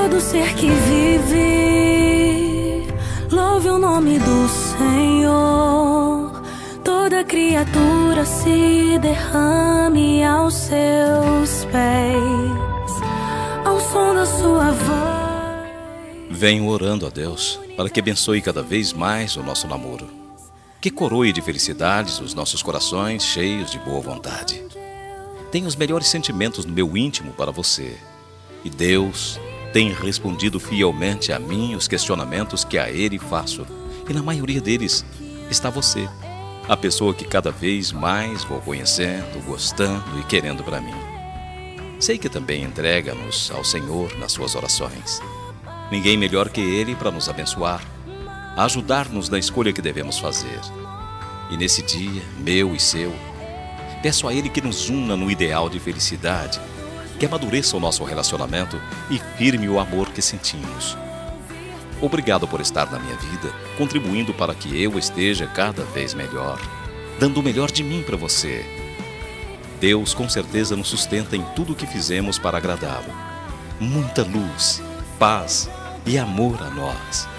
Todo ser que vive, louve o nome do Senhor. Toda criatura se derrame aos seus pés, ao som da sua voz. Venho orando a Deus para que abençoe cada vez mais o nosso namoro, que coroe de felicidades os nossos corações cheios de boa vontade. Tenho os melhores sentimentos no meu íntimo para você, e Deus tem respondido fielmente a mim os questionamentos que a Ele faço, e na maioria deles está você, a pessoa que cada vez mais vou conhecendo, gostando e querendo para mim. Sei que também entrega-nos ao Senhor nas suas orações. Ninguém melhor que Ele para nos abençoar, ajudar-nos na escolha que devemos fazer. E nesse dia, meu e seu, peço a Ele que nos una no ideal de felicidade, que amadureça o nosso relacionamento e firme o amor que sentimos. Obrigado por estar na minha vida, contribuindo para que eu esteja cada vez melhor, dando o melhor de mim para você. Deus com certeza nos sustenta em tudo o que fizemos para agradá-lo. Muita luz, paz e amor a nós.